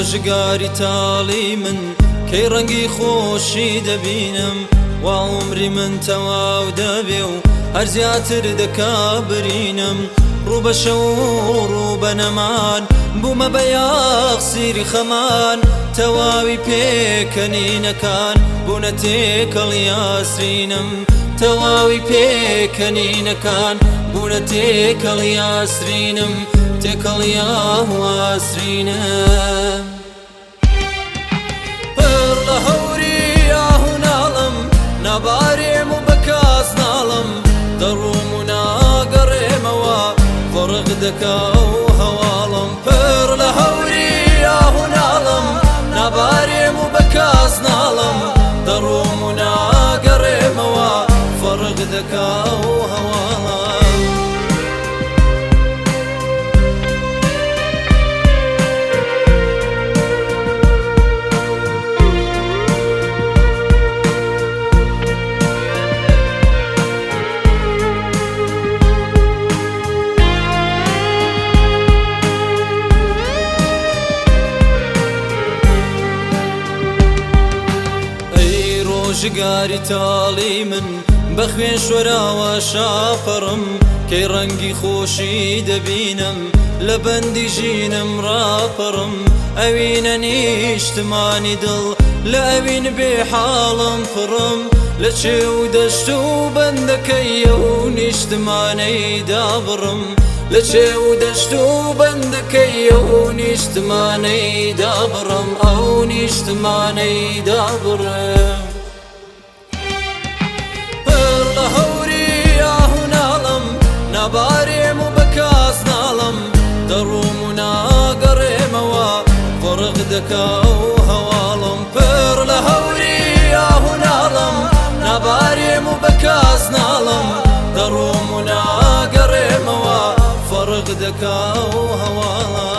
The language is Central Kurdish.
ڕۆژگاری تاڵی من کەی ڕەنگی خۆشی دەبینم و عومری من تەواو دەبێ و هەر زیاتر دەکا برینم ڕوو بە شەو و ڕوو بە نەمان بوومە بە یاغسیری خەمان تەواوی پێکەنینەکان بوونە تێکەڵ یاسرینم تەواوی پێکەنینەکان بوونە تێکەڵ یاسرینم تێکەڵ یاواسرینم پڕ لە هەوری ئاهوناڵم نابارێم و بە کاس ناڵم دەڕووم و ناگەڕێمەوە فڕق دەکا و هەواڵم پڕ لە هەوری ئاهوناڵم نابارێم و بە کاس ناڵم دەڕووم و ناگەڕێمەوە فڕق دەکا و هەواڵم ڕۆژگاری تاڵی من بە خوێن شۆراوە شاپەڕم کەی ڕەنگی خۆشی دەبینم لە بەندی ژینم ڕاپەڕم ئەوینە نیشتمانی دڵ لە ئەوین بێ حاڵم پڕم لە چێ و دەشت و بەندەکەیە و نیشتمانەی دابڕم لە چێ و دەشت و بەندەکەیە و نیشتمانەی دابڕم ئەو نیشتمانەی دابڕم نابارێم و بە کاس ناڵم دەڕووم و ناگەڕێمەوە فڕق دەکا و هەواڵم پڕ لە هەوری ئاهوناڵم نابارێم و بە کاس ناڵم دەڕووم و ناگەڕێمەوە فڕق دەکا و هەواڵم